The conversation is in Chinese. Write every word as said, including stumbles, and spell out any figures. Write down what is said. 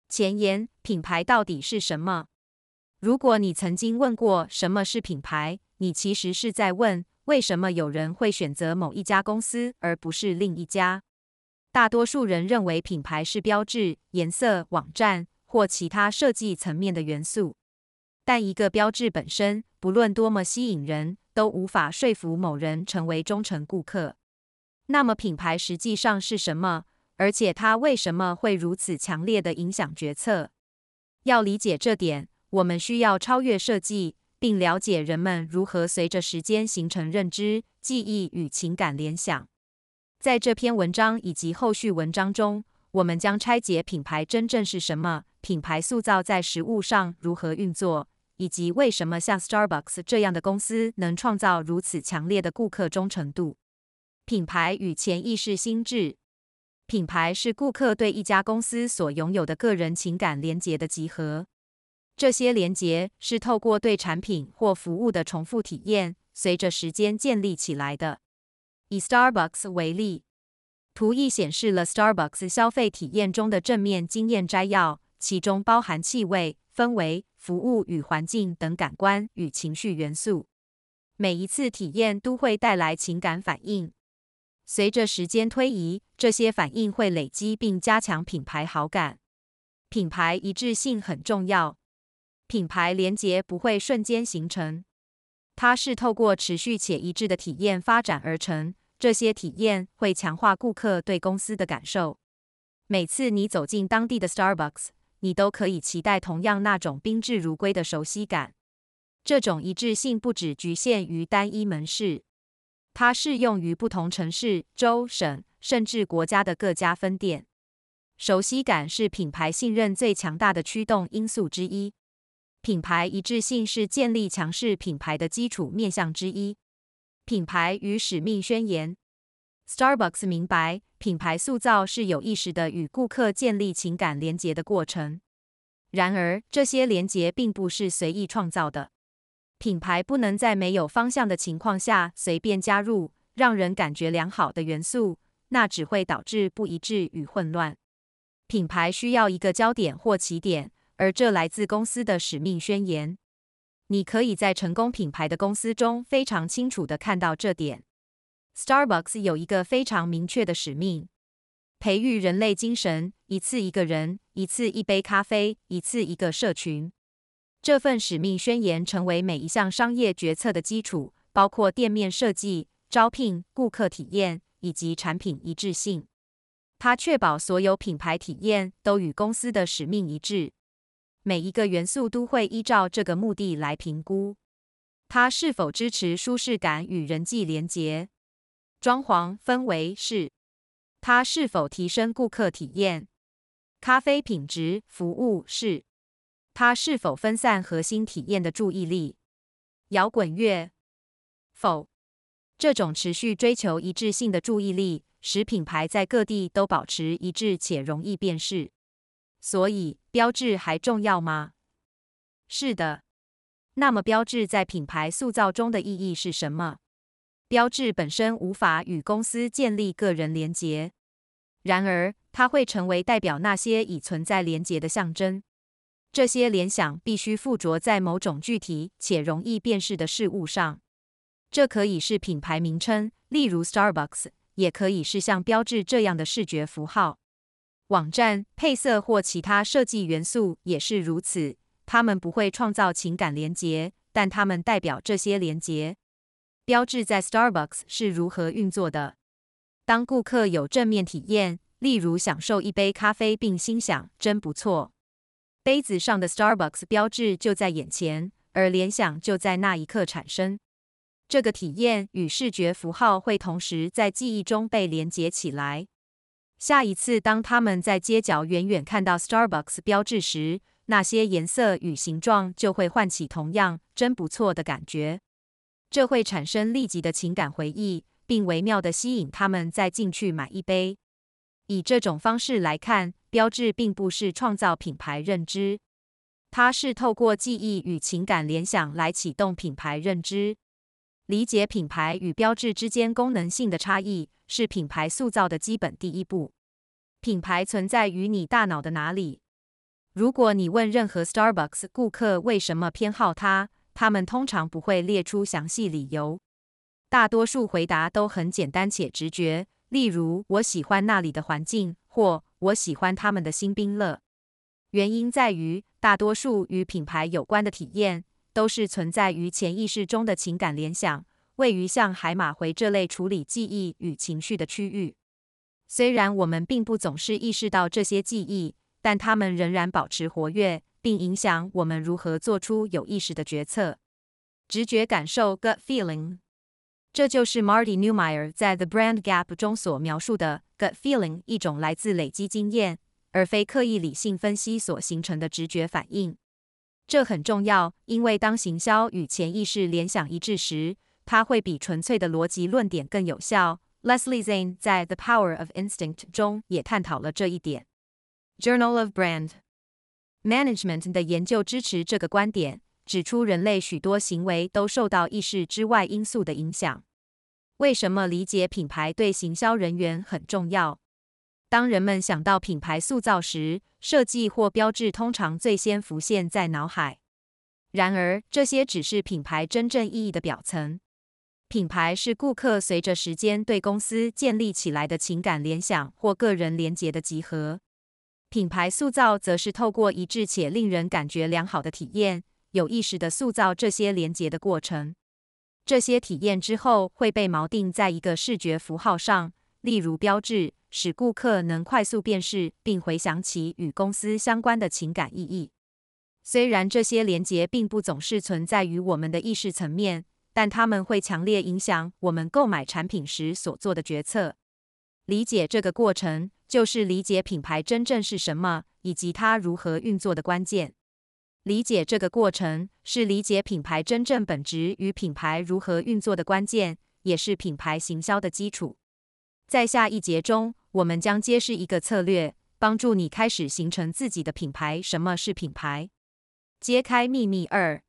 前言：品牌到底是什么？如果你曾经问过什么是品牌，你其实是在问为什么有人会选择某一家公司而不是另一家。大多数人认为品牌是标志、颜色、网站或其他设计层面的元素，但一个标志本身，不论多么吸引人，都无法说服某人成为忠诚顾客。那么品牌实际上是什么？而且它为什么会如此强烈地影响决策？要理解这点，我们需要超越设计，并了解人们如何随着时间形成认知、记忆与情感联想。在这篇文章以及后续文章中，我们将拆解品牌真正是什么，品牌塑造在实务上如何运作，以及为什么像 Starbucks 这样的公司能创造如此强烈的顾客忠诚度。品牌与潜意识心智。品牌是顾客对一家公司所拥有的个人情感连结的集合。这些连结是透过对产品或服务的重复体验，随着时间建立起来的。以 Starbucks 为例，图意显示了 Starbucks 消费体验中的正面经验摘要，其中包含气味、氛围、服务与环境等感官与情绪元素。每一次体验都会带来情感反应。随着时间推移，这些反应会累积并加强品牌好感。品牌一致性很重要。品牌连结不会瞬间形成，它是透过持续且一致的体验发展而成。这些体验会强化顾客对公司的感受。每次你走进当地的 Starbucks， 你都可以期待同样那种宾至如归的熟悉感。这种一致性不只局限于单一门市。它适用于不同城市、州、省，甚至国家的各家分店。熟悉感是品牌信任最强大的驱动因素之一。品牌一致性是建立强势品牌的基础面向之一。品牌与使命宣言。Starbucks 明白，品牌塑造是有意识的与顾客建立情感连结的过程。然而，这些连结并不是随意创造的。品牌不能在没有方向的情况下随便加入让人感觉良好的元素，那只会导致不一致与混乱。品牌需要一个焦点或起点，而这来自公司的使命宣言。你可以在成功品牌的公司中非常清楚地看到这点。Starbucks 有一个非常明确的使命：培育人类精神，一次一个人，一次一杯咖啡，一次一个社群。这份使命宣言成为每一项商业决策的基础，包括店面设计、招聘、顾客体验以及产品一致性。它确保所有品牌体验都与公司的使命一致。每一个元素都会依照这个目的来评估。它是否支持舒适感与人际连结？装潢氛围是。它是否提升顾客体验？咖啡品质服务是。它是否分散核心体验的注意力？摇滚乐否。这种持续追求一致性的注意力，使品牌在各地都保持一致且容易辨识。所以，标志还重要吗？是的。那么标志在品牌塑造中的意义是什么？标志本身无法与公司建立个人连结，然而它会成为代表那些已存在连结的象征。这些联想必须附着在某种具体且容易辨识的事物上。这可以是品牌名称，例如 Starbucks， 也可以是像标志这样的视觉符号。网站、配色或其他设计元素也是如此。它们不会创造情感连结，但它们代表这些连结。标志在 Starbucks 是如何运作的？当顾客有正面体验，例如享受一杯咖啡并心想“真不错”，杯子上的 Starbucks 标志就在眼前，而联想就在那一刻产生。这个体验与视觉符号会同时在记忆中被连结起来。下一次当他们在街角远远看到 Starbucks 标志时，那些颜色与形状就会唤起同样“真不错”的感觉。这会产生立即的情感回忆，并微妙地吸引他们再进去买一杯。以这种方式来看，标志并不是创造品牌认知，它是透过记忆与情感联想来启动品牌认知。理解品牌与标志之间功能性的差异，是品牌塑造的基本第一步。品牌存在于你大脑的哪里？ 如果你问任何 Starbucks 顾客为什么偏好它，他们通常不会列出详细理由。大多数回答都很简单且直觉，例如“我喜欢那里的环境”或“我喜欢他们的新冰乐”。原因在于，大多数与品牌有关的体验都是存在于潜意识中的情感联想，位于像海马回这类处理记忆与情绪的区域。虽然我们并不总是意识到这些记忆，但它们仍然保持活跃，并影响我们如何做出有意识的决策。直觉感受 （gut feeling）， 这就是 Marty Neumeier 在《The Brand Gap》中所描述的 gut feeling， 一种来自累积经验，而非刻意理性分析所形成的直觉反应。这很重要，因为当行销与潜意识联想一致时，它会比纯粹的逻辑论点更有效。Leslie Zane 在《The Power of Instinct》中也探讨了这一点。Journal of Brand Management 的研究支持这个观点，指出人类许多行为都受到意识之外因素的影响。为什么理解品牌对行销人员很重要？当人们想到品牌塑造时，设计或标志通常最先浮现在脑海。然而，这些只是品牌真正意义的表层。品牌是顾客随着时间对公司建立起来的情感联想或个人连结的集合。品牌塑造则是透过一致且令人感觉良好的体验，有意识地塑造这些连结的过程。这些体验之后会被锚定在一个视觉符号上，例如标志，使顾客能快速辨识并回想起与公司相关的情感意义。虽然这些连结并不总是存在于我们的意识层面，但它们会强烈影响我们购买产品时所做的决策。理解这个过程，就是理解品牌真正是什么，以及它如何运作的关键。理解这个过程，是理解品牌真正本质与品牌如何运作的关键，也是品牌行销的基础。在下一节中，我们将揭示一个策略，帮助你开始形成自己的品牌。什么是品牌？揭开秘密二。